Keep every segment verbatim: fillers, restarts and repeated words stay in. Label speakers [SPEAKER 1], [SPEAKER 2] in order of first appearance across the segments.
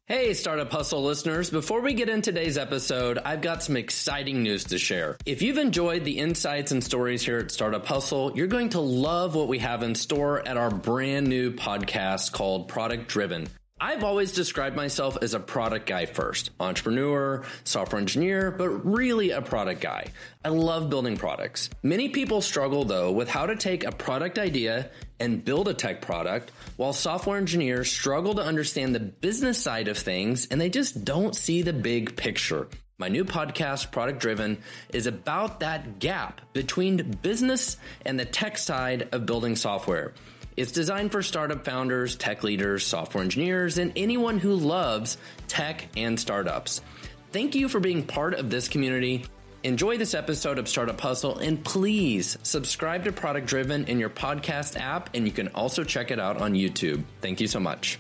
[SPEAKER 1] Hey, Startup Hustle listeners. Before we get into today's episode, I've got some exciting news to share. If you've enjoyed the insights and stories here at Startup Hustle, you're going to love what we have in store at our brand new podcast called Product Driven. I've always described myself as a product guy first, entrepreneur, software engineer, but really a product guy. I love building products. Many people struggle though with how to take a product idea and build a tech product, while software engineers struggle to understand the business side of things and they just don't see the big picture. My new podcast, Product Driven, is about that gap between business and the tech side of building software. It's designed for startup founders, tech leaders, software engineers, and anyone who loves tech and startups. Thank you for being part of this community. Enjoy this episode of Startup Hustle, and please subscribe to Product Driven in your podcast app, and you can also check it out on YouTube. Thank you so much.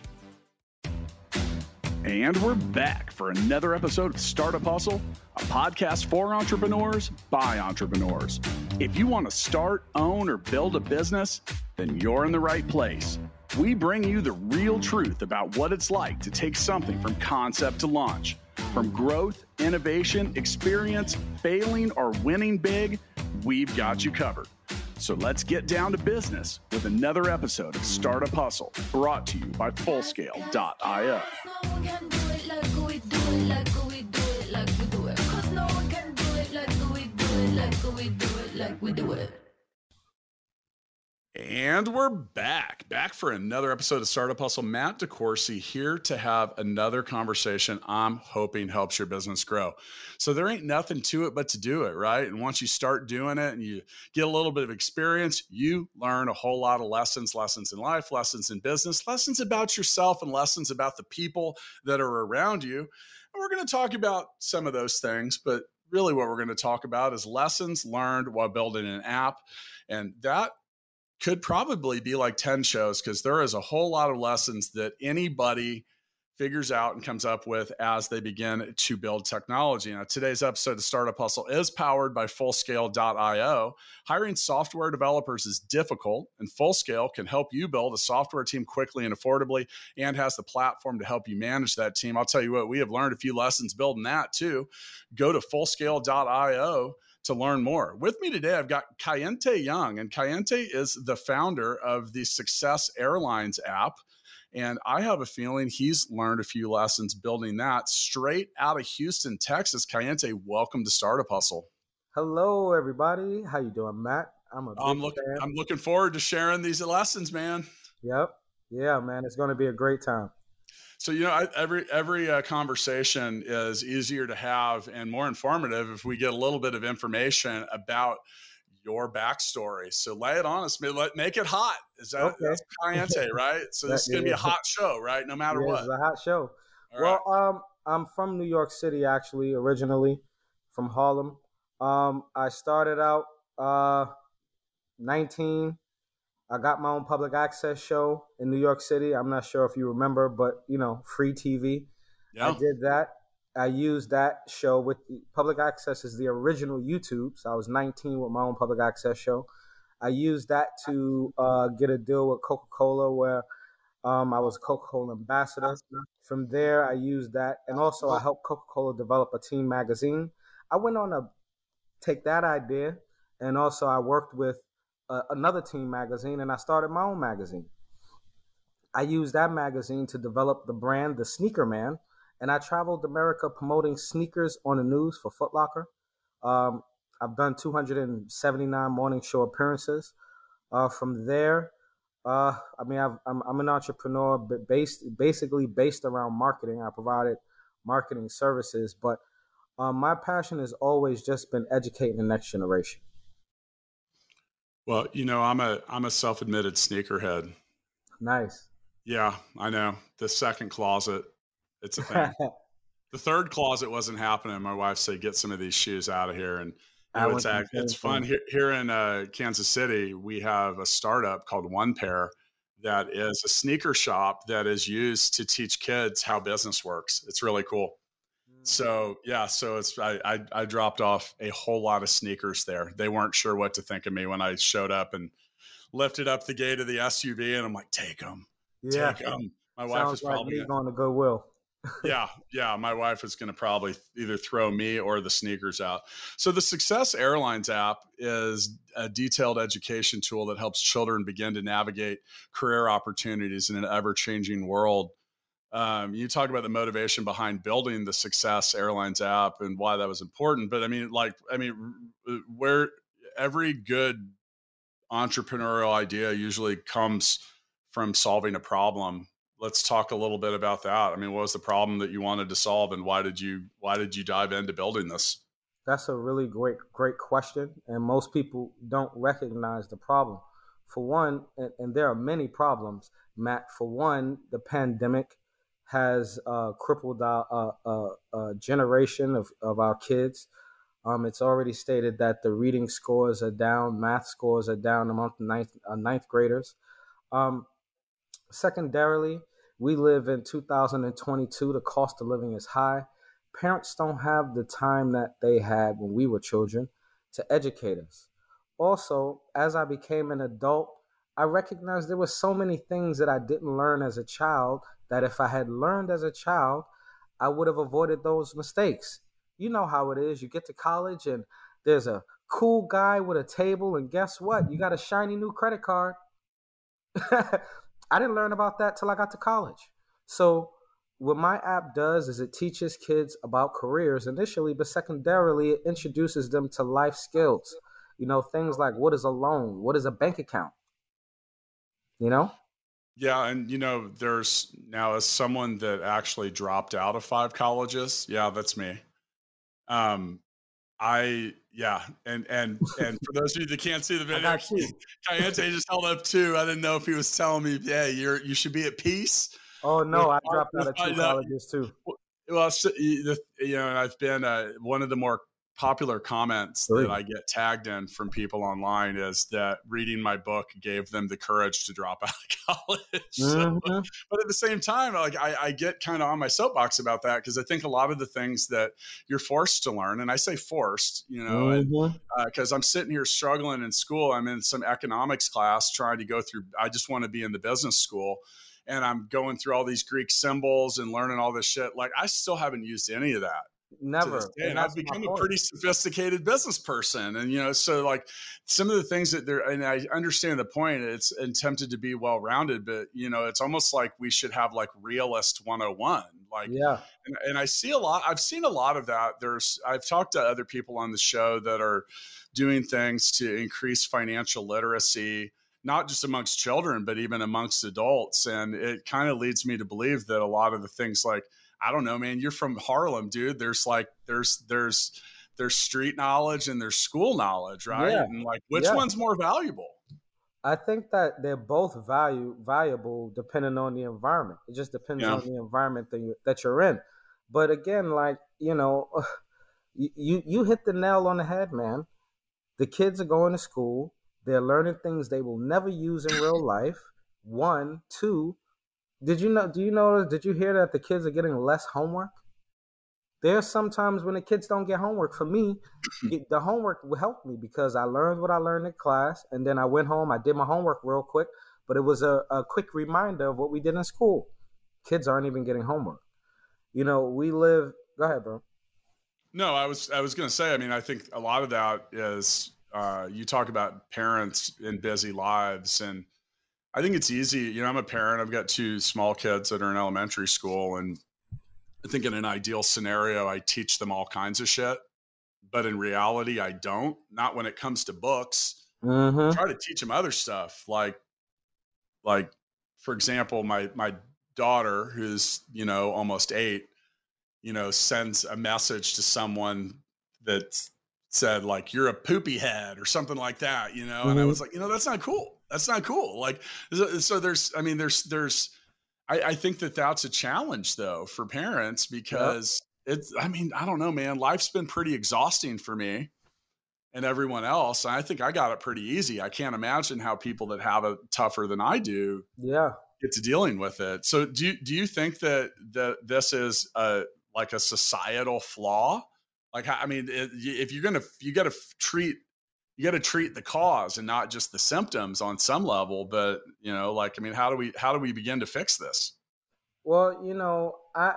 [SPEAKER 2] And we're back for another episode of Startup Hustle, a podcast for entrepreneurs by entrepreneurs. If you want to start, own, or build a business, then you're in the right place. We bring you the real truth about what it's like to take something from concept to launch. From growth, innovation, experience, failing, or winning big, we've got you covered. So let's get down to business with another episode of Startup Hustle, brought to you by Fullscale dot io. And we're back, back for another episode of Startup Hustle. Matt DeCoursey here to have another conversation I'm hoping helps your business grow. So there ain't nothing to it but to do it, right? And once you start doing it and you get a little bit of experience, you learn a whole lot of lessons, lessons in life, lessons in business, lessons about yourself, and lessons about the people that are around you. And we're going to talk about some of those things, but really what we're going to talk about is lessons learned while building an app. And that could probably be like ten shows, because there is a whole lot of lessons that anybody figures out and comes up with as they begin to build technology. Now, today's episode of Startup Hustle is powered by Fullscale dot io. Hiring software developers is difficult, and Fullscale can help you build a software team quickly and affordably, and has the platform to help you manage that team. I'll tell you what, we have learned a few lessons building that too. Go to Fullscale dot io to learn more. With me today, I've got Kayente Young, and Kayente is the founder of the Success Airlines app. And I have a feeling he's learned a few lessons building that straight out of Houston, Texas. Kayente, welcome to Startup Hustle.
[SPEAKER 3] Hello, everybody. How you doing, Matt? I'm a big
[SPEAKER 2] I'm, look,
[SPEAKER 3] fan.
[SPEAKER 2] I'm looking forward to sharing these lessons, man.
[SPEAKER 3] Yep. Yeah, man. It's going to be a great time.
[SPEAKER 2] So, you know, I, every every uh, conversation is easier to have and more informative if we get a little bit of information about your backstory. So lay it on us, let make it hot. Is that
[SPEAKER 3] okay.
[SPEAKER 2] That's Kayente, right? So this is going to be a hot show, right? No matter
[SPEAKER 3] yeah,
[SPEAKER 2] what.
[SPEAKER 3] It's a hot show.
[SPEAKER 2] All
[SPEAKER 3] well,
[SPEAKER 2] right.
[SPEAKER 3] um, I'm from New York City, actually, originally from Harlem. Um, I started out uh, nineteen. I got my own public access show in New York City. I'm not sure if you remember, but, you know, free T V.
[SPEAKER 2] Yeah.
[SPEAKER 3] I did that. I used that show with the public access is the original YouTube. So I was nineteen with my own public access show. I used that to uh, get a deal with Coca-Cola where um, I was a Coca-Cola ambassador. From there, I used that. And also I helped Coca-Cola develop a teen magazine. I went on to take that idea, and also I worked with uh, another teen magazine, and I started my own magazine. I used that magazine to develop the brand, The Sneaker Man. And I traveled America promoting sneakers on the news for Foot Locker. Um, I've done two hundred seventy-nine morning show appearances. Uh, from there, uh, I mean, I've, I'm, I'm an entrepreneur, but based basically based around marketing. I provided marketing services, but um, my passion has always just been educating the next generation.
[SPEAKER 2] Well, you know, I'm a I'm a self-admitted sneakerhead.
[SPEAKER 3] Nice.
[SPEAKER 2] Yeah, I know. The second closet. It's a thing. The third closet wasn't happening. My wife said, get some of these shoes out of here. And you know, it's, act, it's fun. Here, here in uh, Kansas City, we have a startup called One Pair that is a sneaker shop that is used to teach kids how business works. It's really cool. Mm. So, yeah, so it's I, I, I dropped off a whole lot of sneakers there. They weren't sure what to think of me when I showed up and lifted up the gate of the S U V, and I'm like, take them.
[SPEAKER 3] Yeah.
[SPEAKER 2] Take them. My
[SPEAKER 3] Sounds
[SPEAKER 2] wife is
[SPEAKER 3] like
[SPEAKER 2] probably
[SPEAKER 3] me going to Goodwill.
[SPEAKER 2] Yeah, yeah. My wife is going to probably either throw me or the sneakers out. So the Success Airlines app is a detailed education tool that helps children begin to navigate career opportunities in an ever-changing world. Um, you talk about the motivation behind building the Success Airlines app and why that was important. But I mean, like, I mean, where every good entrepreneurial idea usually comes from solving a problem. Let's talk a little bit about that. I mean, what was the problem that you wanted to solve, and why did you why did you dive into building this?
[SPEAKER 3] That's a really great great question, and most people don't recognize the problem. For one, and, and there are many problems, Matt. For one, the pandemic has uh, crippled our uh, uh, uh, generation of, of our kids. Um, it's already stated that the reading scores are down, math scores are down among ninth, uh, ninth graders. Um, Secondarily, we live in two thousand twenty-two. The cost of living is high. Parents don't have the time that they had when we were children to educate us. Also, as I became an adult, I recognized there were so many things that I didn't learn as a child that if I had learned as a child, I would have avoided those mistakes. You know how it is. You get to college and there's a cool guy with a table, and guess what? You got a shiny new credit card. I didn't learn about that till I got to college. So what my app does is it teaches kids about careers initially, but secondarily, it introduces them to life skills. You know, things like, what is a loan? What is a bank account? You know?
[SPEAKER 2] Yeah. And, you know, there's now, as someone that actually dropped out of five colleges, yeah, that's me. Um, I, yeah. And, and, and for those of you that can't see the video, Kayente just held up two. I didn't know if he was telling me, yeah, you're, you should be at peace.
[SPEAKER 3] Oh no, I dropped out of two colleges too.
[SPEAKER 2] Well, you know, I've been uh, one of the more popular comments that I get tagged in from people online is that reading my book gave them the courage to drop out of college. So, mm-hmm. But at the same time, like I, I get kind of on my soapbox about that, because I think a lot of the things that you're forced to learn, and I say forced, you know, because mm-hmm. uh, I'm sitting here struggling in school. I'm in some economics class trying to go through. I just want to be in the business school. And I'm going through all these Greek symbols and learning all this shit. Like, I still haven't used any of that.
[SPEAKER 3] Never.
[SPEAKER 2] And I've become a pretty sophisticated business person. And, you know, so like some of the things that they're, and I understand the point, it's attempted to be well-rounded, but, you know, it's almost like we should have like realist one oh one. Like, yeah. And, and I see a lot, I've seen a lot of that. There's, I've talked to other people on the show that are doing things to increase financial literacy, not just amongst children, but even amongst adults. And it kind of leads me to believe that a lot of the things like, I don't know, man, you're from Harlem, dude. There's like, there's, there's, there's street knowledge and there's school knowledge, right? Yeah. And like, which yeah. one's more valuable?
[SPEAKER 3] I think that they're both value valuable depending on the environment. It just depends yeah. on the environment that, you, that you're in. But again, like, you know, you, you hit the nail on the head, man. The kids are going to school. They're learning things they will never use in real life. One, two, did you know, do you know, did you hear that the kids are getting less homework? There's sometimes when the kids don't get homework. For me, the homework helped me because I learned what I learned in class, and then I went home, I did my homework real quick, but it was a, a quick reminder of what we did in school. Kids aren't even getting homework. You know, we live, go ahead, bro.
[SPEAKER 2] No, I was, I was going to say, I mean, I think a lot of that is, Uh, you talk about parents in busy lives, and I think it's easy. You know, I'm a parent. I've got two small kids that are in elementary school, and I think in an ideal scenario, I teach them all kinds of shit. But in reality, I don't. Not when it comes to books. Mm-hmm. I try to teach them other stuff, like, like for example, my my daughter, who's you know almost eight, you know, sends a message to someone that's said like, you're a poopy head or something like that, you know? Mm-hmm. And I was like, you know, that's not cool. That's not cool. Like, so, so there's, I mean, there's, there's, I, I think that that's a challenge though, for parents, because yep. it's, I mean, I don't know, man, life's been pretty exhausting for me and everyone else. And I think I got it pretty easy. I can't imagine how people that have it tougher than I do
[SPEAKER 3] yeah.
[SPEAKER 2] get to dealing with it. So do you, do you think that, that this is a, like a societal flaw? Like, I mean, if you're going to, you got to treat, you got to treat the cause and not just the symptoms on some level, but you know, like, I mean, how do we, how do we begin to fix this?
[SPEAKER 3] Well, you know, I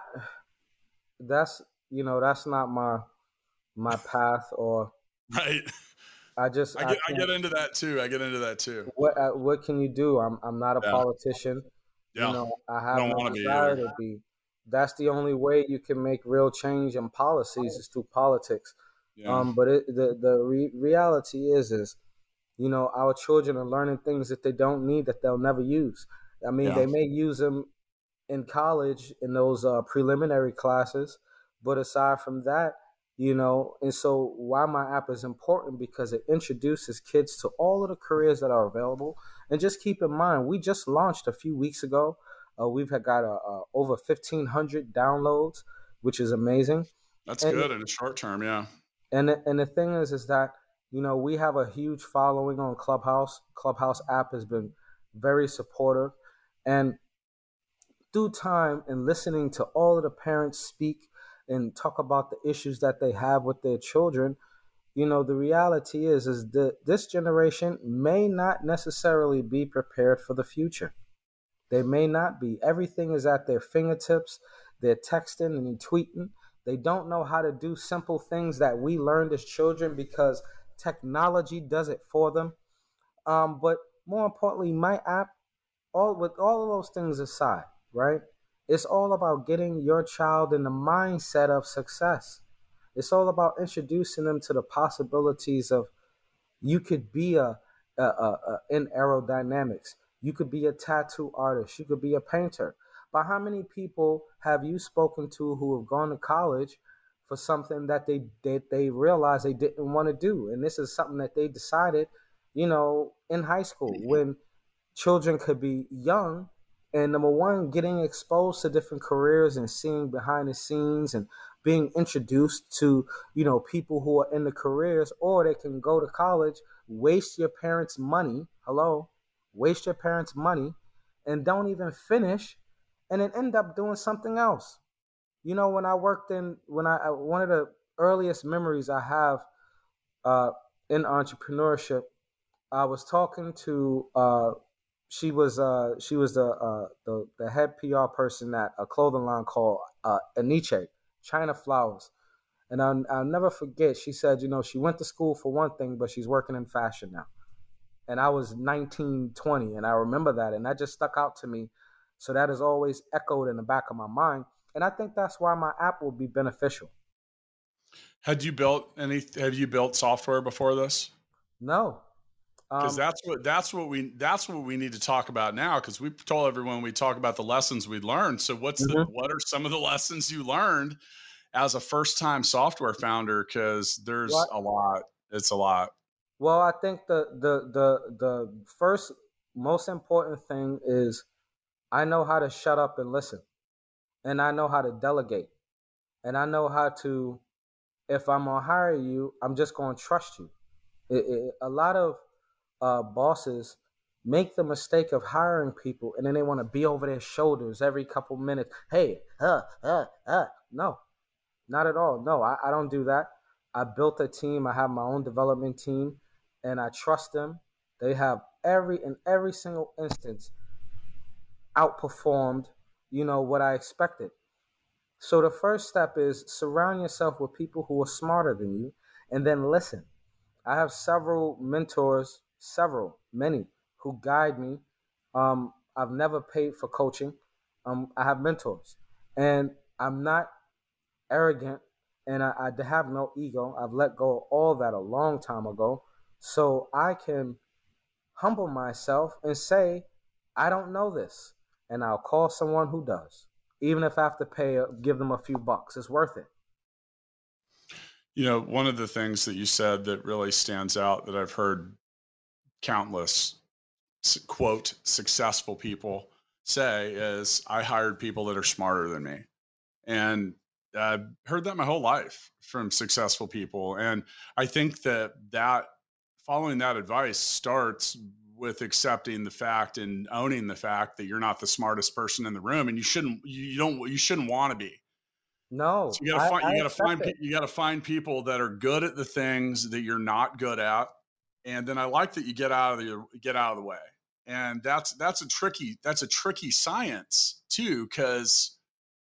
[SPEAKER 3] that's you know that's not my my path, or
[SPEAKER 2] Right.
[SPEAKER 3] I just
[SPEAKER 2] I
[SPEAKER 3] I
[SPEAKER 2] get I
[SPEAKER 3] can't.
[SPEAKER 2] get into that too. I get into that too.
[SPEAKER 3] What uh, what can you do? I'm I'm not a
[SPEAKER 2] Yeah.
[SPEAKER 3] politician. You
[SPEAKER 2] Yeah.
[SPEAKER 3] know, I
[SPEAKER 2] I
[SPEAKER 3] have
[SPEAKER 2] don't
[SPEAKER 3] no
[SPEAKER 2] want to be
[SPEAKER 3] desire
[SPEAKER 2] either.
[SPEAKER 3] to be. That's the only way you can make real change in policies is through politics.
[SPEAKER 2] Yeah.
[SPEAKER 3] Um, but it, the the re- reality is is you know our children are learning things that they don't need, that they'll never use. I mean,
[SPEAKER 2] Yeah.
[SPEAKER 3] they may use them in college in those uh, preliminary classes, but aside from that, you know, and so why my app is important because it introduces kids to all of the careers that are available. And just keep in mind, we just launched a few weeks ago. Uh, we've had got a, a, over fifteen hundred downloads, which is amazing.
[SPEAKER 2] That's
[SPEAKER 3] And
[SPEAKER 2] good in the short term. Yeah.
[SPEAKER 3] and the, and the thing is, is that you know we have a huge following on Clubhouse. Clubhouse app has been very supportive, and through time and listening to all of the parents speak and talk about the issues that they have with their children, you know, the reality is is that this generation may not necessarily be prepared for the future. They may not be. Everything is at their fingertips. They're texting and tweeting. They don't know how to do simple things that we learned as children because technology does it for them. Um, but more importantly, my app, all with all of those things aside, right? It's all about getting your child in the mindset of success. It's all about introducing them to the possibilities of you could be a, a, a, a in aerodynamics. You could be a tattoo artist. You could be a painter. But how many people have you spoken to who have gone to college for something that they they, they realized they didn't want to do? And this is something that they decided, you know, in high school when children could be young and number one getting exposed to different careers and seeing behind the scenes and being introduced to you know people who are in the careers, or they can go to college, waste your parents money hello waste your parents money and don't even finish, and then end up doing something else. You know, when I worked in when I one of the earliest memories I have uh, in entrepreneurship, I was talking to uh, she was uh, she was the, uh, the the head P R person at a clothing line called uh, Aniche, China Flowers, and I'll, I'll never forget. She said, you know, she went to school for one thing, but she's working in fashion now. And I was nineteen, twenty, and I remember that, and that just stuck out to me. So that has always echoed in the back of my mind, and I think that's why my app will be beneficial.
[SPEAKER 2] Had you built any? Have you built software before this?
[SPEAKER 3] No.
[SPEAKER 2] Because
[SPEAKER 3] Um,
[SPEAKER 2] that's what that's what we that's what we need to talk about now. Because we told everyone we talk about the lessons we learned. So what's the
[SPEAKER 3] mhm.
[SPEAKER 2] what are some of the lessons you learned as a first time software founder? Because there's
[SPEAKER 3] What?
[SPEAKER 2] a lot. It's a lot.
[SPEAKER 3] Well, I think the the the the first most important thing is I know how to shut up and listen, and I know how to delegate, and I know how to. If I'm gonna hire you, I'm just gonna trust you. It, it, a lot of uh, bosses make the mistake of hiring people, and then they want to be over their shoulders every couple minutes. Hey, uh, uh, uh. No, not at all. No, I, I don't do that. I built a team. I have my own development team, and I trust them. They have every in every single instance outperformed, you know, what I expected. So the first step is surround yourself with people who are smarter than you, and then listen. I have several mentors, several, many, who guide me. Um, I've never paid for coaching. Um, I have mentors, and I'm not arrogant, and I, I have no ego. I've let go of all that a long time ago, so I can humble myself and say, I don't know this, and I'll call someone who does, even if I have to pay, give them a few bucks. It's worth it.
[SPEAKER 2] You know, one of the things that you said that really stands out that I've heard countless quote successful people say is I hired people that are smarter than me. And I've heard that my whole life from successful people. And I think that that following that advice starts with accepting the fact and owning the fact that you're not the smartest person in the room, and you shouldn't, you don't, you shouldn't want to be. So
[SPEAKER 3] No,
[SPEAKER 2] you got to
[SPEAKER 3] I,
[SPEAKER 2] find,
[SPEAKER 3] I
[SPEAKER 2] you got to
[SPEAKER 3] accept
[SPEAKER 2] find,
[SPEAKER 3] it.
[SPEAKER 2] you got to find people that are good at the things that you're not good at. And then I like that you get out of the, get out of the way. And that's, that's a tricky, that's a tricky science too, because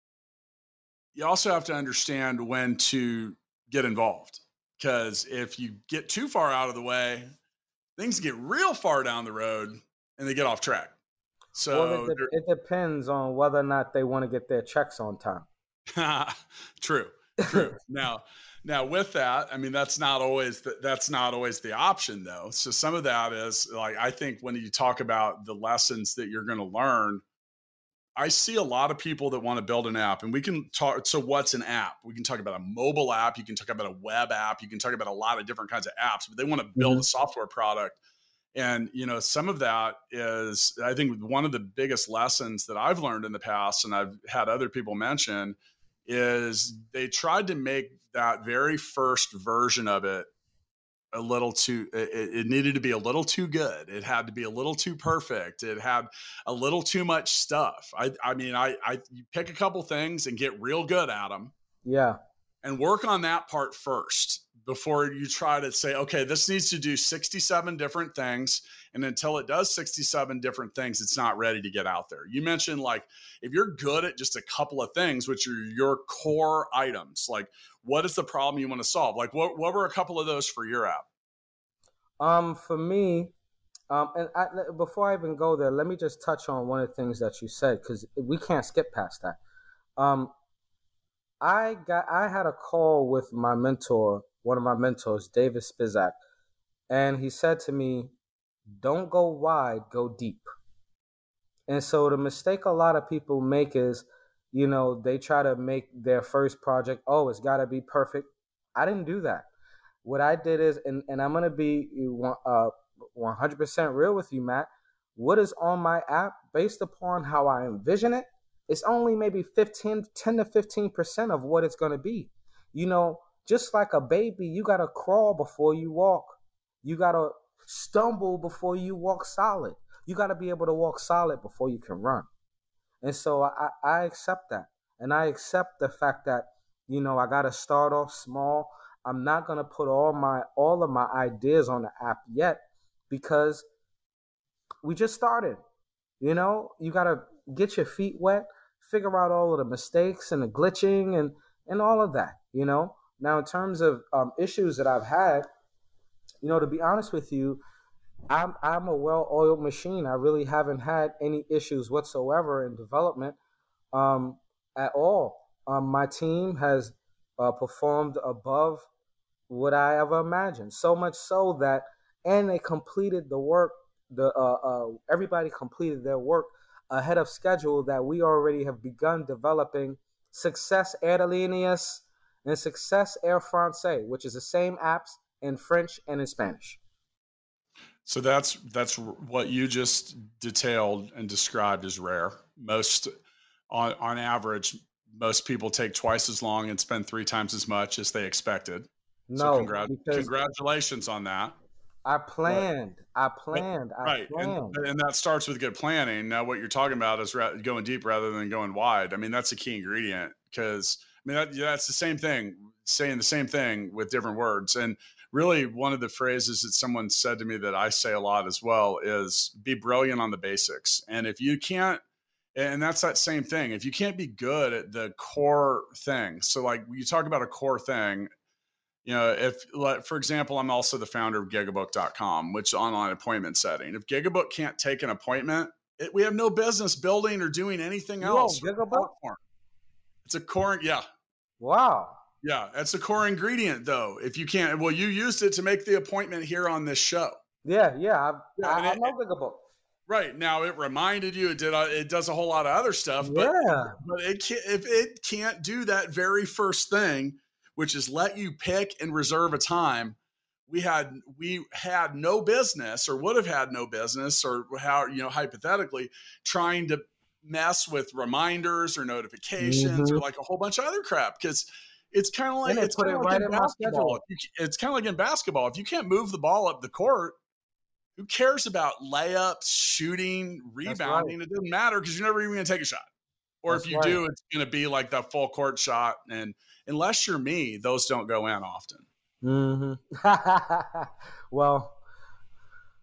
[SPEAKER 2] you also have to understand when to get involved. Because if you get too far out of the way, things get real far down the road and they get off track. So
[SPEAKER 3] well, it, de- it depends on whether or not they want to get their checks on time.
[SPEAKER 2] True, true. now, now with that, I mean, that's not always the, that's not always the option though. So some of that is like, I think when you talk about the lessons that you're going to learn, I see a lot of people that want to build an app, and we can talk. So what's an app? We can talk about a mobile app. You can talk about a web app. You can talk about a lot of different kinds of apps, but they want to build mm-hmm. a software product. And, you know, some of that is, I think one of the biggest lessons that I've learned in the past, and I've had other people mention, is they tried to make that very first version of it a little too, it, it needed to be a little too good. It had to be a little too perfect. It had a little too much stuff. I, I mean, I, I you pick a couple things and get real good at them.
[SPEAKER 3] Yeah.
[SPEAKER 2] And work on that part first before you try to say, okay, this needs to do sixty-seven different things. And until it does sixty-seven different things, it's not ready to get out there. You mentioned like, if you're good at just a couple of things, which are your core items, like what is the problem you want to solve? Like what, what were a couple of those for your app?
[SPEAKER 3] Um, for me, um, and I, before I even go there, let me just touch on one of the things that you said, because we can't skip past that. Um, I got, I had a call with my mentor, one of my mentors, David Spizak, and he said to me, don't go wide, go deep. And so the mistake a lot of people make is, you know, they try to make their first project, oh, it's got to be perfect. I didn't do that. What I did is, and, and I'm going to be uh, one hundred percent real with you, Matt, what is on my app based upon how I envision it, it's only maybe fifteen, ten to fifteen percent of what it's going to be. You know, just like a baby, you got to crawl before you walk. You got to stumble before you walk solid. You got to be able to walk solid before you can run. And so I, I accept that. And I accept the fact that, you know, I got to start off small. I'm not going to put all my all of my ideas on the app yet because we just started. You know, you got to get your feet wet, figure out all of the mistakes and the glitching and, and all of that, you know. Now, in terms of um, issues that I've had, you know, to be honest with you, I'm I'm a well-oiled machine. I really haven't had any issues whatsoever in development um, at all. Um, my team has uh, performed above what I ever imagined. So much so that, and they completed the work. The uh, uh, everybody completed their work ahead of schedule. That we already have begun developing Success Aerolíneas and Success Air France, which is the same apps in French and in Spanish.
[SPEAKER 2] So that's that's what you just detailed and described as rare. Most, on on average, most people take twice as long and spend three times as much as they expected.
[SPEAKER 3] No,
[SPEAKER 2] so congr- congratulations on that.
[SPEAKER 3] I planned. But, I planned.
[SPEAKER 2] But,
[SPEAKER 3] I
[SPEAKER 2] right,
[SPEAKER 3] planned.
[SPEAKER 2] And, and that starts with good planning. Now, what you're talking about is ra- going deep rather than going wide. I mean, that's a key ingredient because I mean that, that's the same thing, saying the same thing with different words. And really, one of the phrases that someone said to me that I say a lot as well is be brilliant on the basics. And if you can't, and that's that same thing, if you can't be good at the core thing. So like you talk about a core thing, you know, if like, for example, I'm also the founder of gigabook dot com, which is online appointment setting. If Gigabook can't take an appointment, it, we have no business building or doing anything else.
[SPEAKER 3] Gigabook?
[SPEAKER 2] It's a core. Yeah.
[SPEAKER 3] Wow.
[SPEAKER 2] Yeah, that's a core ingredient, though. If you can't, well, you used it to make the appointment here on this show.
[SPEAKER 3] Yeah, yeah, I,
[SPEAKER 2] yeah,
[SPEAKER 3] I, I
[SPEAKER 2] it,
[SPEAKER 3] know Gigabook.
[SPEAKER 2] Right now, it reminded you. It did. It does a whole lot of other stuff. But,
[SPEAKER 3] yeah,
[SPEAKER 2] but it can't, if it can't do that very first thing, which is let you pick and reserve a time, we had we had no business, or would have had no business, or how you know hypothetically trying to mess with reminders or notifications mm-hmm. or like a whole bunch of other crap because. It's kind of like it's kind of like in basketball. It's kind of like in basketball. If you can't move the ball up the court, who cares about layups, shooting, rebounding? Right. It doesn't matter because you're never even going to take a shot. Or That's if you right. do, it's going to be like that full court shot. And unless you're me, those don't go in often.
[SPEAKER 3] Mm-hmm. Well,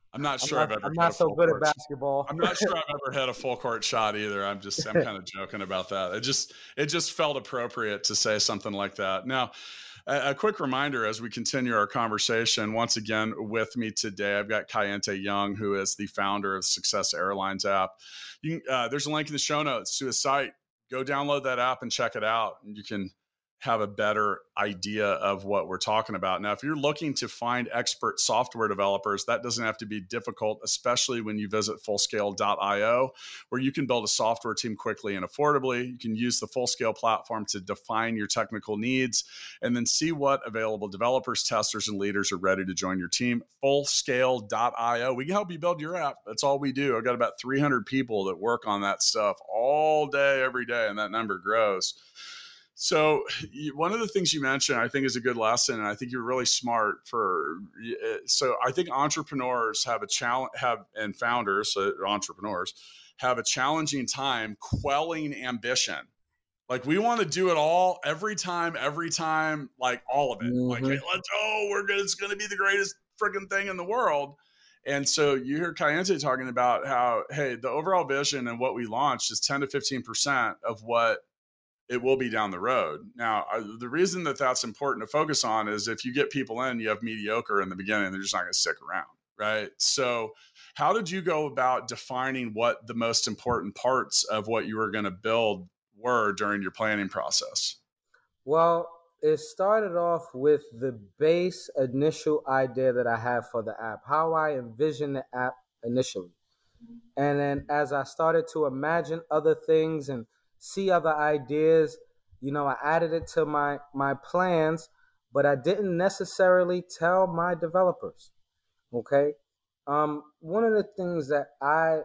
[SPEAKER 2] I'm not
[SPEAKER 3] I'm
[SPEAKER 2] sure
[SPEAKER 3] not,
[SPEAKER 2] I've ever
[SPEAKER 3] I'm
[SPEAKER 2] hit
[SPEAKER 3] not
[SPEAKER 2] a
[SPEAKER 3] so
[SPEAKER 2] full
[SPEAKER 3] good at
[SPEAKER 2] court.
[SPEAKER 3] basketball.
[SPEAKER 2] I'm not sure I've ever hit a full court shot either. I'm just, I'm kind of joking about that. It just, it just felt appropriate to say something like that. Now, a, a quick reminder as we continue our conversation, once again with me today, I've got Kayente Young, who is the founder of Success Airlines app. You can, uh, there's a link in the show notes to his site. Go download that app and check it out. And you can have a better idea of what we're talking about. Now, if you're looking to find expert software developers, that doesn't have to be difficult, especially when you visit fullscale dot io, where you can build a software team quickly and affordably. You can use the Fullscale platform to define your technical needs and then see what available developers, testers, and leaders are ready to join your team. fullscale dot io. We can help you build your app. That's all we do. I've got about three hundred people that work on that stuff all day, every day, and that number grows. So one of the things you mentioned, I think, is a good lesson, and I think you're really smart for. So I think entrepreneurs have a challenge, have and founders, so entrepreneurs, have a challenging time quelling ambition. Like we want to do it all every time, every time, like all of it. Mm-hmm. Like, hey, let's oh, we're good. It's going to be the greatest freaking thing in the world. And so you hear Kayente talking about how, hey, the overall vision and what we launched is ten to fifteen percent of what it will be down the road. Now, the reason that that's important to focus on is if you get people in, you have mediocre in the beginning, they're just not going to stick around, right? So how did you go about defining what the most important parts of what you were going to build were during your planning process?
[SPEAKER 3] Well, it started off with the base initial idea that I had for the app, how I envisioned the app initially. And then as I started to imagine other things and see other ideas, you know, I added it to my my plans, but I didn't necessarily tell my developers. Okay, um, one of the things that I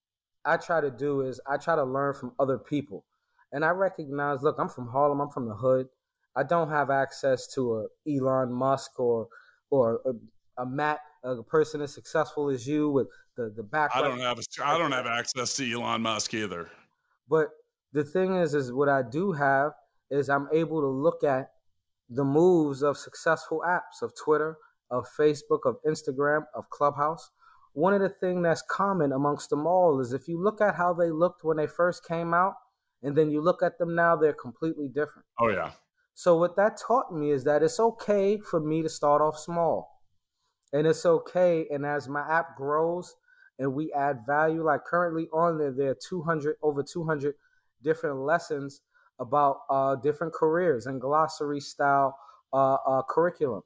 [SPEAKER 3] I try to do is I try to learn from other people, and I recognize, look, I'm from Harlem, I'm from the hood. I don't have access to a Elon Musk or or a, a Matt, a person as successful as you with the the background.
[SPEAKER 2] I don't have a, I don't have access to Elon Musk either,
[SPEAKER 3] but the thing is, is what I do have is I'm able to look at the moves of successful apps, of Twitter, of Facebook, of Instagram, of Clubhouse. One of the things that's common amongst them all is if you look at how they looked when they first came out, and then you look at them now, they're completely different.
[SPEAKER 2] Oh, yeah.
[SPEAKER 3] So what that taught me is that it's okay for me to start off small. And it's okay, and as my app grows and we add value, like currently on there, there are two hundred, over two hundred different lessons about uh, different careers and glossary style uh, uh, curriculum.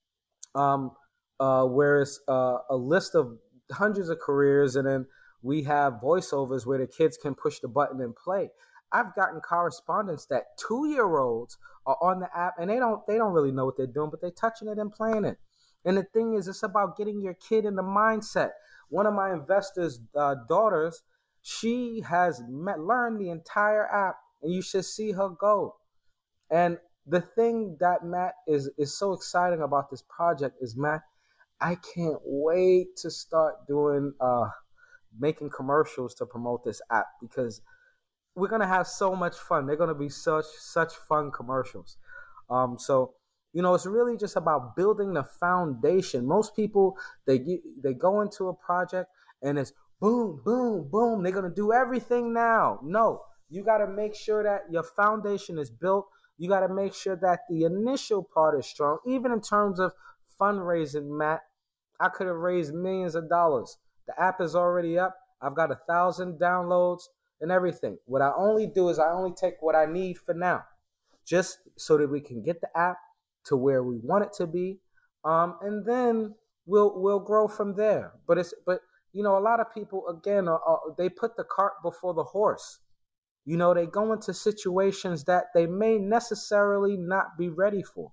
[SPEAKER 3] Um, uh, where it's uh, a list of hundreds of careers, and then we have voiceovers where the kids can push the button and play. I've gotten correspondence that two-year-olds are on the app and they don't they don't really know what they're doing, but they're touching it and playing it. And the thing is, it's about getting your kid in the mindset. One of my investors' uh, daughters, she has met, learned the entire app, and you should see her go. And the thing that, Matt, is, is so exciting about this project is, Matt, I can't wait to start doing, uh, making commercials to promote this app, because we're going to have so much fun. They're going to be such, such fun commercials. Um, so, you know, it's really just about building the foundation. Most people, they get, they go into a project and it's boom, boom, boom. They're going to do everything now. No, you got to make sure that your foundation is built. You got to make sure that the initial part is strong. Even in terms of fundraising, Matt, I could have raised millions of dollars. The app is already up. I've got a thousand downloads and everything. What I only do is I only take what I need for now, just so that we can get the app to where we want it to be, um, and then we'll we'll grow from there. But it's but you know, a lot of people again are, are, they put the cart before the horse. You know, they go into situations that they may necessarily not be ready for.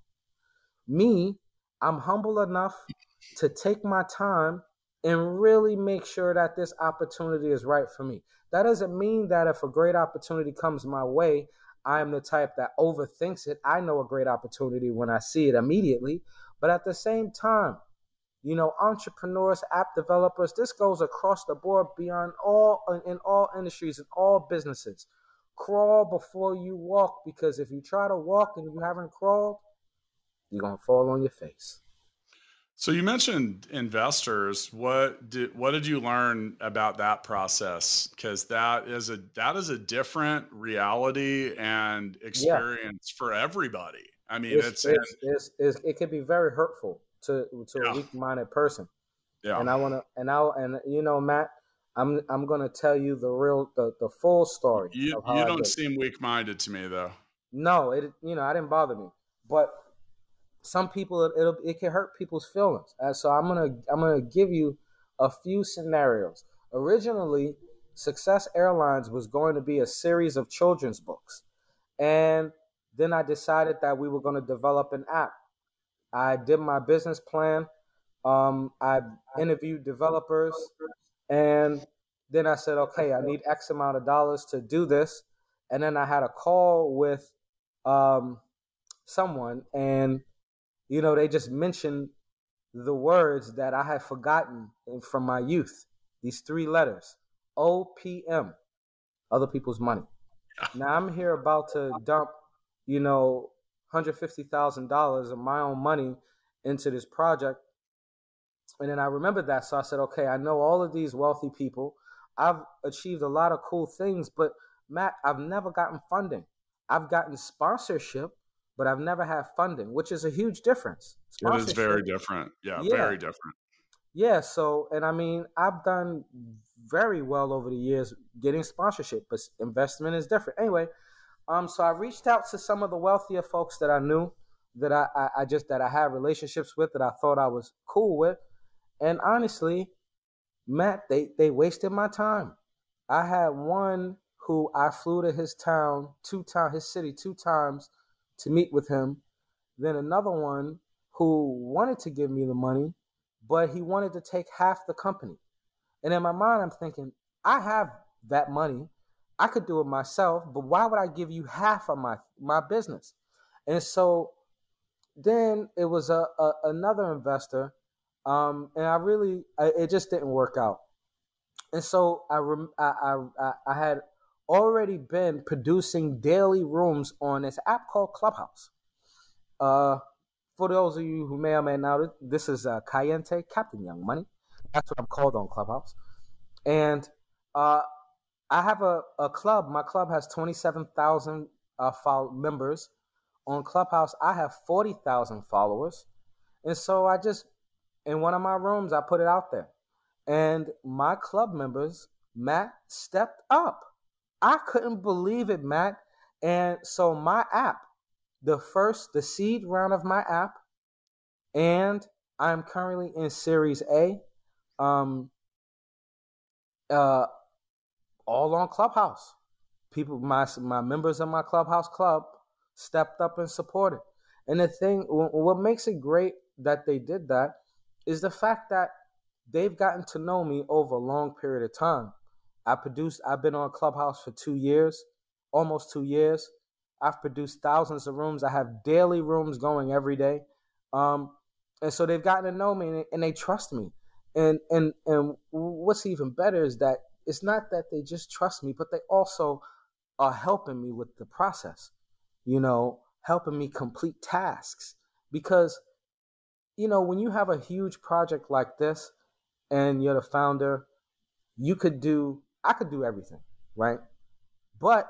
[SPEAKER 3] Me, I'm humble enough to take my time and really make sure that this opportunity is right for me. That doesn't mean that if a great opportunity comes my way, I'm the type that overthinks it. I know a great opportunity when I see it immediately. But at the same time, you know, entrepreneurs, app developers, this goes across the board beyond all, in all industries and all businesses. Crawl before you walk, because if you try to walk and you haven't crawled, you're going to fall on your face.
[SPEAKER 2] So you mentioned investors. What did what did you learn about that process? Because that is a that is a different reality and
[SPEAKER 3] Yeah,
[SPEAKER 2] experience for everybody. I mean,
[SPEAKER 3] it's
[SPEAKER 2] it's and
[SPEAKER 3] it's, it's, it's it can be very hurtful to to a
[SPEAKER 2] yeah,
[SPEAKER 3] weak-minded person.
[SPEAKER 2] yeah.
[SPEAKER 3] And I want to, and I, and you know, Matt, I'm, I'm going to tell you the real, the, the full story
[SPEAKER 2] You
[SPEAKER 3] of how
[SPEAKER 2] you
[SPEAKER 3] I
[SPEAKER 2] don't
[SPEAKER 3] did it.
[SPEAKER 2] seem weak minded to me though.
[SPEAKER 3] No, it, you know, I didn't bother me, but some people, it, it'll, it can hurt people's feelings. And so I'm going to, I'm going to give you a few scenarios. Originally, Success Airlines was going to be a series of children's books. And then I decided that we were going to develop an app. I did my business plan. Um, I interviewed developers, and then I said, okay, I need X amount of dollars to do this. And then I had a call with um, someone, and you know, they just mentioned the words that I had forgotten from my youth. These three letters: O P M, other people's money. Now I'm here about to dump, you know, one hundred fifty thousand dollars of my own money into this project. And then I remembered that. So I said, okay, I know all of these wealthy people. I've achieved a lot of cool things, but Matt, I've never gotten funding. I've gotten sponsorship, but I've never had funding, which is a huge difference.
[SPEAKER 2] It is very
[SPEAKER 3] Sponsorship,
[SPEAKER 2] different. Yeah,
[SPEAKER 3] yeah,
[SPEAKER 2] very different.
[SPEAKER 3] yeah. So, and I mean, I've done very well over the years getting sponsorship, but investment is different. Anyway, um, so I reached out to some of the wealthier folks that I knew, that I, I, I just that I had relationships with, that I thought I was cool with. And honestly, Matt, they, they wasted my time. I had one who I flew to his town, two times, his city two times to meet with him. Then another one who wanted to give me the money, but he wanted to take half the company. And in my mind, I'm thinking, I have that money. I could do it myself, but why would I give you half of my, my business? And so then it was a, a another investor. Um, and I really, I, it just didn't work out. And so I, rem, I, I, I had already been producing daily rooms on this app called Clubhouse. Uh, for those of you who may or may not know, this is uh, Cayente, Captain Young Money. That's what I'm called on Clubhouse. And uh, I have a, a club. My club has twenty-seven thousand uh, follow- members. On Clubhouse, I have forty thousand followers. And so I just, in one of my rooms, I put it out there. And my club members, Matt, stepped up. I couldn't believe it, Matt. And so my app, the first, the seed round of my app, and I'm currently in Series A, um, uh, all on Clubhouse. People, my my members of my Clubhouse club stepped up and supported. And the thing, what makes it great that they did that is the fact that they've gotten to know me over a long period of time. I produced, I've been on Clubhouse for two years, almost two years. I've produced thousands of rooms. I have daily rooms going every day. Um, and so they've gotten to know me, and, and they trust me. And, and, and what's even better is that it's not that they just trust me, but they also are helping me with the process, you know, helping me complete tasks. Because, you know, when you have a huge project like this and you're the founder, you could do, I could do everything, right? But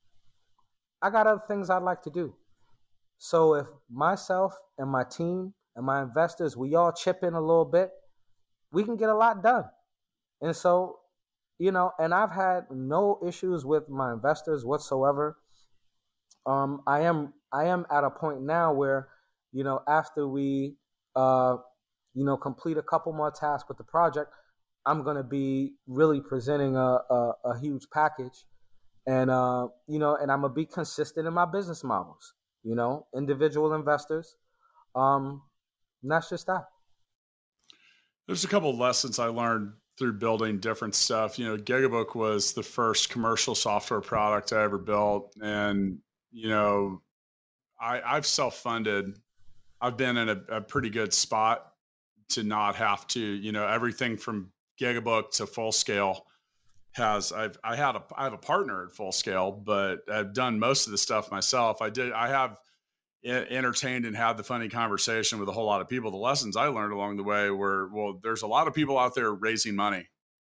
[SPEAKER 3] I got other things I'd like to do. So if myself and my team and my investors, we all chip in a little bit, we can get a lot done. And so, you know, and I've had no issues with my investors whatsoever. Um, I am I am at a point now where, you know, after we, uh, you know, complete a couple more tasks with the project, I'm going to be really presenting a, a, a huge package. And, uh, you know, and I'm going to be consistent in my business models, you know, individual investors. Um, and that's just that.
[SPEAKER 2] There's a couple of lessons I learned through building different stuff. You know, Gigabook was the first commercial software product I ever built. And, you know, I, I've self-funded. I've been in a, a pretty good spot to not have to, you know, everything from Gigabook to Full Scale has, I've, I had a, I have a partner at Full Scale, but I've done most of the stuff myself. I did, I have, entertained and had the funny conversation with a whole lot of people. The lessons I learned along the way were, well, there's a lot of people out there raising money.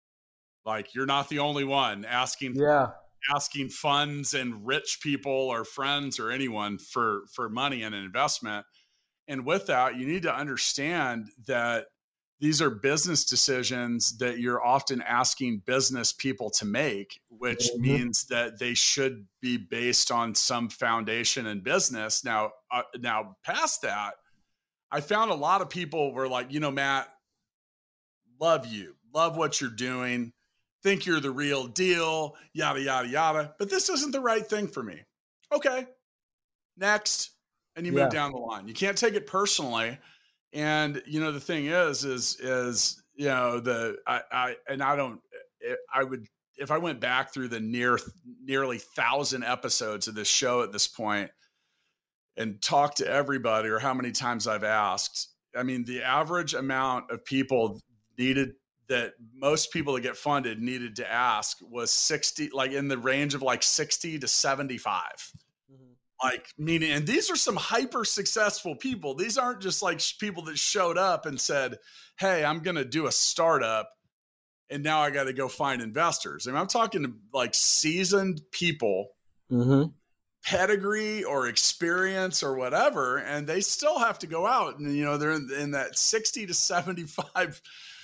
[SPEAKER 2] Like, you're not the only one asking,
[SPEAKER 3] yeah,
[SPEAKER 2] asking funds and rich people or friends or anyone for, for money and an investment. And with that, you need to understand that these are business decisions that you're often asking business people to make, which mm-hmm. means that they should be based on some foundation in business. Now, uh, now past that, I found a lot of people were like, you know, Matt, love you, love what you're doing, think you're the real deal, yada, yada, yada. But this isn't the right thing for me. Okay, next. And you yeah. move down the line. You can't take it personally. And, you know, the thing is, is, is, you know, the, I, I, and I don't, I would, if I went back through the near, nearly thousand episodes of this show at this point and talked to everybody, or how many times I've asked, I mean, the average amount of people needed, that most people that get funded needed to ask was sixty, like in the range of like sixty to seventy-five. Like, meaning, and these are some hyper successful people. These aren't just like people that showed up and said, hey, I'm going to do a startup and now I got to go find investors. I mean, I'm talking to like seasoned people, mm-hmm. pedigree or experience or whatever, and they still have to go out and, you know, they're in, in that sixty to seventy-five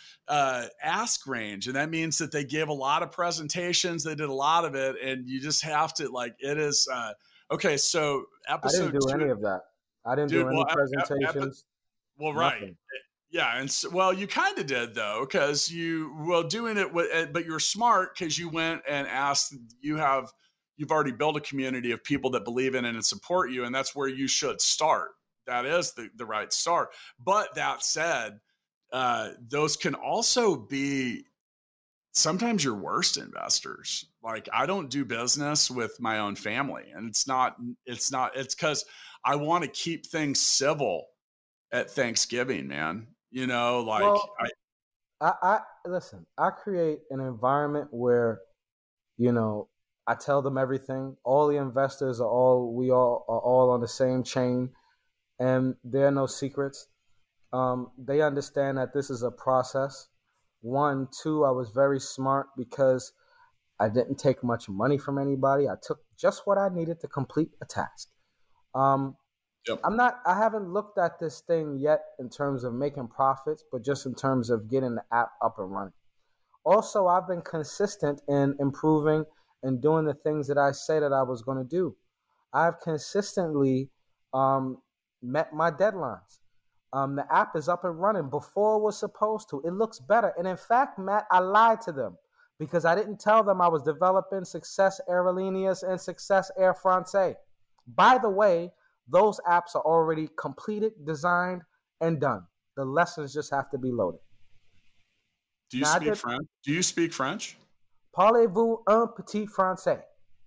[SPEAKER 2] uh, ask range. And that means that they gave a lot of presentations. They did a lot of it. And you just have to, like, it is, uh, okay, so episode
[SPEAKER 3] I didn't do
[SPEAKER 2] two,
[SPEAKER 3] any of that. I didn't
[SPEAKER 2] dude,
[SPEAKER 3] do any
[SPEAKER 2] well,
[SPEAKER 3] presentations.
[SPEAKER 2] Epi, well, right.
[SPEAKER 3] Nothing.
[SPEAKER 2] Yeah. And so, well, you kind of did though, because you, well, doing it with, but you're smart because you went and asked, you have, you've already built a community of people that believe in it and support you. And that's where you should start. That is the, the right start. But that said, uh, those can also be sometimes your worst investors. Like, I don't do business with my own family, and it's not, it's not, it's because I want to keep things civil at Thanksgiving, man. You know, like,
[SPEAKER 3] well,
[SPEAKER 2] I,
[SPEAKER 3] I, I, listen, I create an environment where, you know, I tell them everything. All the investors are all, we all are all on the same chain, and there are no secrets. Um, they understand that this is a process. One, two, I was very smart because I didn't take much money from anybody. I took just what I needed to complete a task. Um, yep. I'm not, I haven't looked at this thing yet in terms of making profits, but just in terms of getting the app up and running. Also, I've been consistent in improving and doing the things that I say that I was going to do. I've consistently um, met my deadlines. Um, the app is up and running before it was supposed to. It looks better. And in fact, Matt, I lied to them because I didn't tell them I was developing Success Aerolíneas and Success Air France. By the way, those apps are already completed, designed, and done. The lessons just have to be loaded.
[SPEAKER 2] Do you now, speak did, French? Do you speak French?
[SPEAKER 3] Parlez-vous un petit français?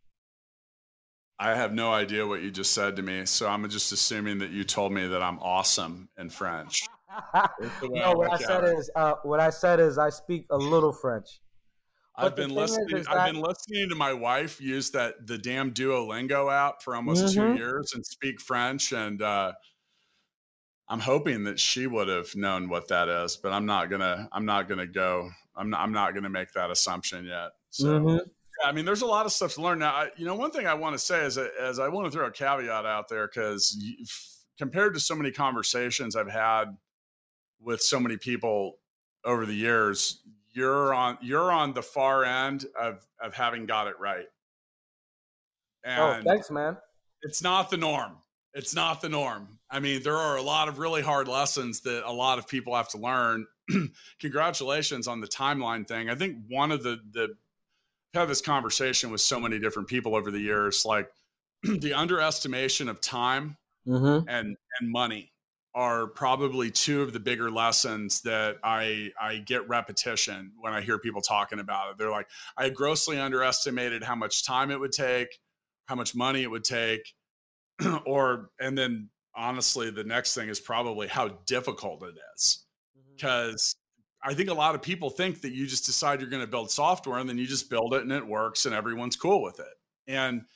[SPEAKER 2] I have no idea what you just said to me, so I'm just assuming that you told me that I'm awesome in French.
[SPEAKER 3] No, what I said is, uh, what I said is, I speak a little French.
[SPEAKER 2] I've been listening. Is, is I've that... been listening to my wife use that the damn Duolingo app for almost mm-hmm. two years and speak French, and uh, I'm hoping that she would have known what that is, but I'm not gonna. I'm not gonna go. I'm not. I'm not gonna make that assumption yet. So. Mm-hmm. I mean, there's a lot of stuff to learn now. I, you know, one thing I want to say is, as I want to throw a caveat out there, because compared to so many conversations I've had with so many people over the years, you're on you're on the far end of of having got it right.
[SPEAKER 3] And oh, thanks, man.
[SPEAKER 2] It's not the norm. It's not the norm. I mean, there are a lot of really hard lessons that a lot of people have to learn. Congratulations on the timeline thing. I think one of the the I've had this conversation with so many different people over the years, like the underestimation of time mm-hmm. and, and money are probably two of the bigger lessons that I, I get repetition when I hear people talking about it. They're like, I grossly underestimated how much time it would take, how much money it would take, or, and then honestly, the next thing is probably how difficult it is. Because I think a lot of people think that you just decide you're going to build software and then you just build it and it works and everyone's cool with it. And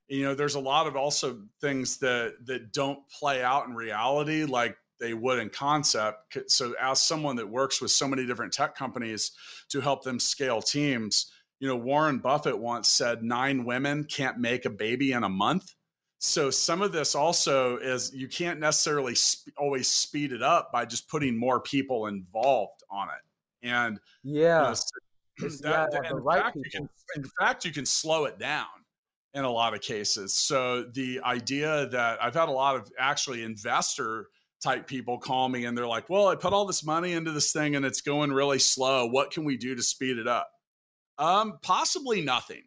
[SPEAKER 2] you know, there's a lot of also things that, that don't play out in reality like they would in concept. So as someone that works with so many different tech companies to help them scale teams, you know, Warren Buffett once said nine women can't make a baby in a month. So some of this also is you can't necessarily sp- always speed it up by just putting more people involved on it. And
[SPEAKER 3] yeah,
[SPEAKER 2] you know, so that,
[SPEAKER 3] yeah,
[SPEAKER 2] that,
[SPEAKER 3] the
[SPEAKER 2] in,
[SPEAKER 3] right
[SPEAKER 2] fact, you
[SPEAKER 3] people.
[SPEAKER 2] can, in fact, you can slow it down in a lot of cases. So the idea that I've had a lot of actually investor type people call me and they're like, well, I put all this money into this thing and it's going really slow. What can we do to speed it up? Um, possibly nothing.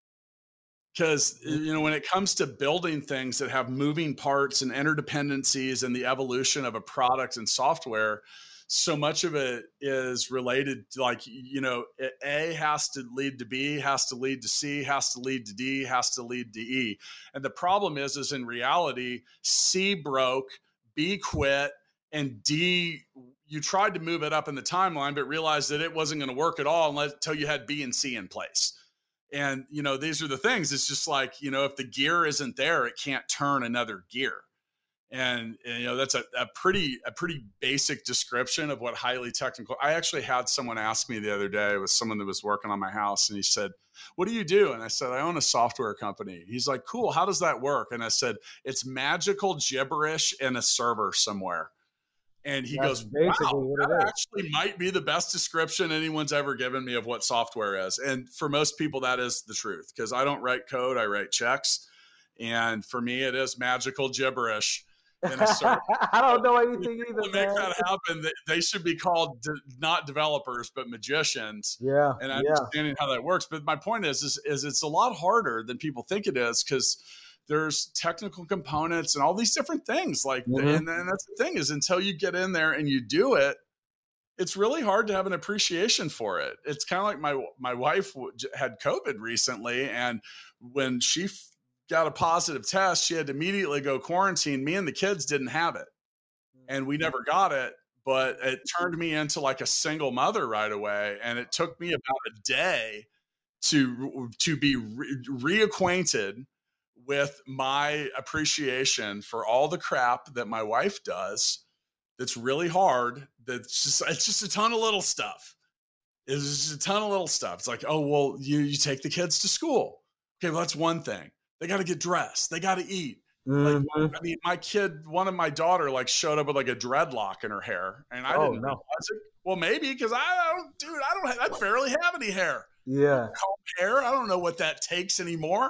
[SPEAKER 2] Because, you know, when it comes to building things that have moving parts and interdependencies and the evolution of a product and software, so much of it is related to, like, you know, A has to lead to B, has to lead to C, has to lead to D, has to lead to E. And the problem is, is in reality, C broke, B quit, and D, you tried to move it up in the timeline, but realized that it wasn't going to work at all until you had B and C in place. And, you know, these are the things. It's just like, you know, if the gear isn't there, it can't turn another gear. And, and you know, that's a, a pretty, a pretty basic description of what highly technical. I actually had someone ask me the other day, it was someone that was working on my house, and he said, what do you do? And I said, I own a software company. He's like, cool. How does that work? And I said, it's magical gibberish in a server somewhere. And he
[SPEAKER 3] That's
[SPEAKER 2] goes,
[SPEAKER 3] basically
[SPEAKER 2] wow,
[SPEAKER 3] what it
[SPEAKER 2] that
[SPEAKER 3] is.
[SPEAKER 2] actually might be the best description anyone's ever given me of what software is. And for most people, that is the truth, because I don't write code, I write checks. And for me, it is magical gibberish. In a server.
[SPEAKER 3] I don't know anything either,
[SPEAKER 2] to
[SPEAKER 3] man.
[SPEAKER 2] make that happen, they should be called de- not developers, but magicians.
[SPEAKER 3] Yeah.
[SPEAKER 2] And
[SPEAKER 3] yeah.
[SPEAKER 2] understanding how that works. But my point is, is, is it's a lot harder than people think it is, because there's technical components and all these different things like,
[SPEAKER 3] Mm-hmm.
[SPEAKER 2] and then that's the thing is, until you get in there and you do it, it's really hard to have an appreciation for it. It's kind of like my, my wife had COVID recently. And when she f- got a positive test, she had to immediately go quarantine. Me and the kids didn't have it, and we never got it, but it turned me into like a single mother right away. And it took me about a day to, to be re- reacquainted with my appreciation for all the crap that my wife does. That's really hard. That's just, it's just a ton of little stuff. It's just a ton of little stuff. It's like, oh, well, you, you take the kids to school. Okay. Well, that's one thing. They got to get dressed. They got to eat.
[SPEAKER 3] Mm-hmm.
[SPEAKER 2] Like, I mean, my kid, one of my daughter, like showed up with like a dreadlock in her hair, and I
[SPEAKER 3] Oh,
[SPEAKER 2] didn't
[SPEAKER 3] no.
[SPEAKER 2] realize it. Well, maybe because I don't, dude, I don't, have, I barely have any hair.
[SPEAKER 3] Yeah.
[SPEAKER 2] Comb hair. I don't know what that takes anymore.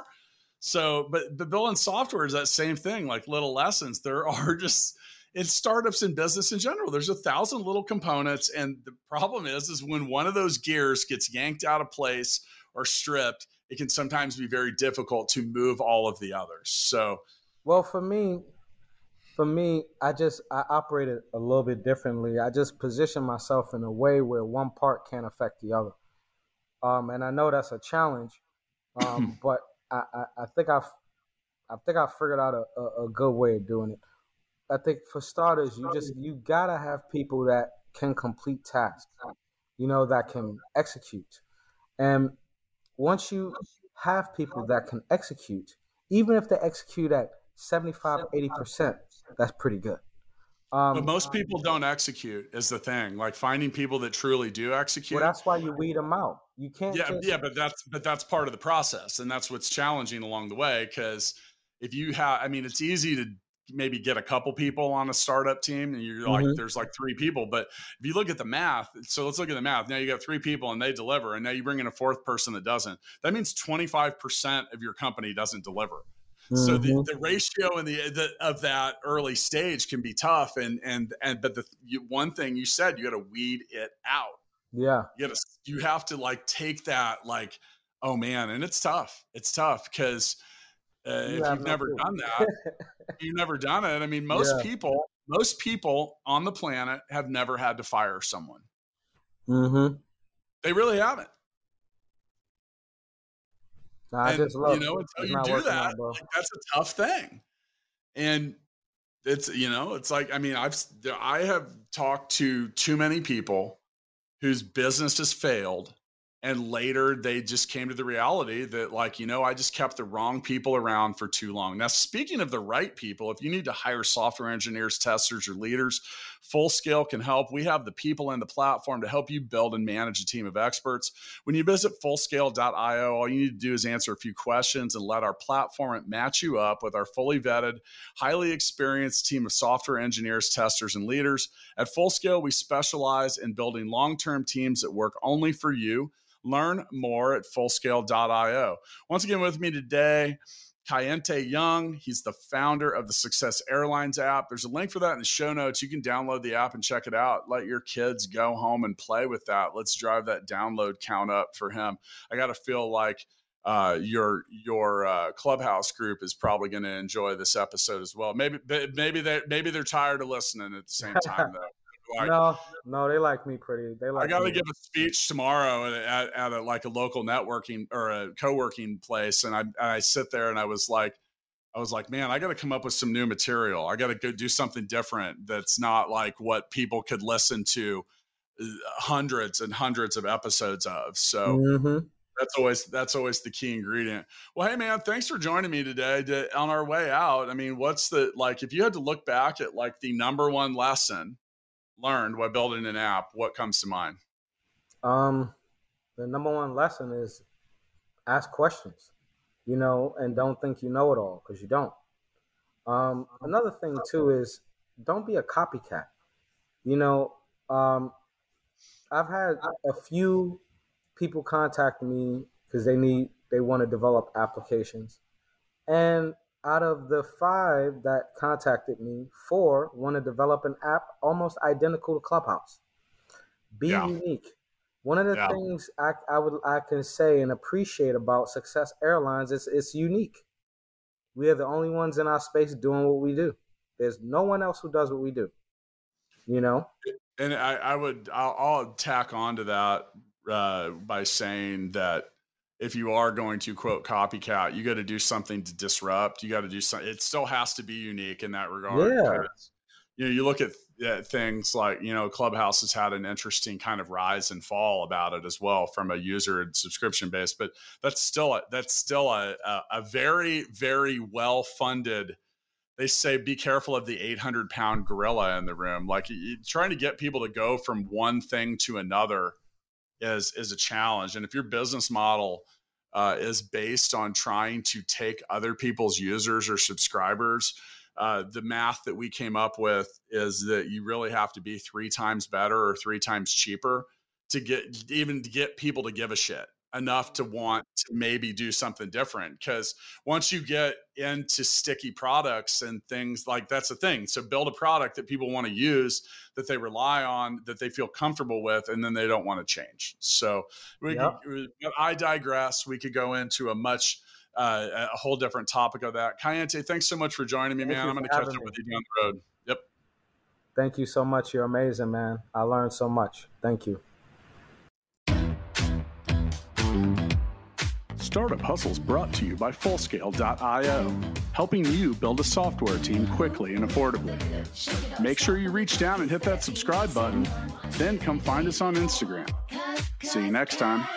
[SPEAKER 2] So, but but building software is that same thing. Like little lessons. There are just in startups and business in general. There's a thousand little components, and the problem is, is when one of those gears gets yanked out of place or stripped, it can sometimes be very difficult to move all of the others. So.
[SPEAKER 3] Well, for me, for me, I just I operate it a little bit differently. I just position myself in a way where one part can't affect the other. Um, and I know that's a challenge, um, but I, I, I think I've I think I've figured out a, a, a good way of doing it. I think for starters, you just you gotta have people that can complete tasks, you know, that can execute. And once you have people that can execute, even if they execute at seventy-five, eighty percent, that's pretty good. Um,
[SPEAKER 2] But most people don't execute is the thing. Like finding people that truly do execute.
[SPEAKER 3] Well, that's why you weed them out. You can't.
[SPEAKER 2] Yeah,
[SPEAKER 3] just,
[SPEAKER 2] yeah, but that's but that's part of the process, and that's what's challenging along the way. Because if you have, I mean, it's easy to maybe get a couple people on a startup team, and you're like,
[SPEAKER 3] Mhm.
[SPEAKER 2] there's like three people. But if you look at the math, so let's look at the math. Now you got three people, and they deliver, and now you bring in a fourth person that doesn't. That means twenty-five percent of your company doesn't deliver. So the,
[SPEAKER 3] Mhm.
[SPEAKER 2] the ratio and the, the of that early stage can be tough, and and and but the you, one thing you said, you got to weed it out.
[SPEAKER 3] Yeah.
[SPEAKER 2] You got to you have to like take that like, oh man, and it's tough. It's tough because uh,
[SPEAKER 3] You
[SPEAKER 2] if
[SPEAKER 3] have
[SPEAKER 2] you've
[SPEAKER 3] no
[SPEAKER 2] never
[SPEAKER 3] clue.
[SPEAKER 2] done that, you've never done it. I mean, most
[SPEAKER 3] Yeah.
[SPEAKER 2] people, most people on the planet have never had to fire someone.
[SPEAKER 3] Mm-hmm.
[SPEAKER 2] They really haven't.
[SPEAKER 3] Nah, I
[SPEAKER 2] And
[SPEAKER 3] just love
[SPEAKER 2] you know,
[SPEAKER 3] it.
[SPEAKER 2] until
[SPEAKER 3] It's
[SPEAKER 2] you
[SPEAKER 3] not
[SPEAKER 2] do
[SPEAKER 3] working
[SPEAKER 2] that,
[SPEAKER 3] out, bro.
[SPEAKER 2] like, that's a tough thing. And it's, you know, it's like, I mean, I've, I have talked to too many people whose business has failed, And later they just came to the reality that, like, you know, I just kept the wrong people around for too long. Now, speaking of the right people, if you need to hire software engineers, testers, or leaders, Fullscale can help. We have the people and the platform to help you build and manage a team of experts. When you visit fullscale dot io, all you need to do is answer a few questions and let our platform match you up with our fully vetted, highly experienced team of software engineers, testers, and leaders. At Fullscale, we specialize in building long-term teams that work only for you. Learn more at fullscale dot io. Once again, with me today, Kayente Young. He's the founder of the Success Airlines app. There's a link for that in the show notes. You can download the app and check it out. Let your kids go home and play with that. Let's drive that download count up for him. I got to feel like uh, your your uh, Clubhouse group is probably going to enjoy this episode as well. Maybe maybe they maybe they're tired of listening at the same time though. Like,
[SPEAKER 3] no, no, they like me pretty. They like.
[SPEAKER 2] I got to
[SPEAKER 3] me.
[SPEAKER 2] give a speech tomorrow at, at, at a, like a local networking or a co-working place, and I and I sit there and I was like, I was like, man, I got to come up with some new material. I got to go do something different that's not like what people could listen to hundreds and hundreds of episodes of. So
[SPEAKER 3] Mm-hmm.
[SPEAKER 2] that's always that's always the key ingredient. Well, hey man, thanks for joining me today. To, on our way out, I mean, what's the like? If you had to look back at like the number one lesson learned while building an app, what comes to mind?
[SPEAKER 3] Um, the number one lesson is ask questions, you know, and don't think you know it all, because you don't. Um, another thing too is don't be a copycat. You know, um, I've had a few people contact me because they need, they want to develop applications. And out of the five that contacted me, four want to develop an app almost identical to Clubhouse. Be
[SPEAKER 2] Yeah.
[SPEAKER 3] unique. One of the
[SPEAKER 2] Yeah.
[SPEAKER 3] things I, I would I can say and appreciate about Success Airlines is it's unique. We are the only ones in our space doing what we do. There's no one else who does what we do. You know?
[SPEAKER 2] And I, I would, I'll, I'll tack on to that uh, by saying that if you are going to quote copycat, you got to do something to disrupt. You got to do something. It still has to be unique in that regard.
[SPEAKER 3] Yeah.
[SPEAKER 2] Because, you know, you look at, at things like, you know, Clubhouse has had an interesting kind of rise and fall about it as well from a user and subscription base, but that's still, a, that's still a, a, a very, very well-funded. They say, be careful of the eight hundred pound gorilla in the room. Like you, trying to get people to go from one thing to another is, is a challenge. And if your business model uh, is based on trying to take other people's users or subscribers, uh, the math that we came up with is that you really have to be three times better or three times cheaper to get, even to get people to give a shit enough to want to maybe do something different. Because once you get into sticky products and things like that's the thing. So build a product that people want to use, that they rely on, that they feel comfortable with, and then they don't want to change. So we,
[SPEAKER 3] Yep.
[SPEAKER 2] could, I digress. We could go into a much, uh, a whole different topic of that. Kayente, thanks so much for joining me,
[SPEAKER 3] Thank
[SPEAKER 2] man.
[SPEAKER 3] you
[SPEAKER 2] I'm going to
[SPEAKER 3] for
[SPEAKER 2] catch
[SPEAKER 3] having
[SPEAKER 2] up with
[SPEAKER 3] me.
[SPEAKER 2] you down the road. Yep.
[SPEAKER 3] Thank you so much. You're amazing, man. I learned so much. Thank you.
[SPEAKER 2] Startup Hustles brought to you by fullscale dot io, helping you build a software team quickly and affordably. Make sure you reach down and hit that subscribe button, then come find us on Instagram. See you next time.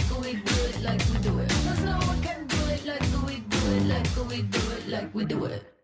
[SPEAKER 4] We do it.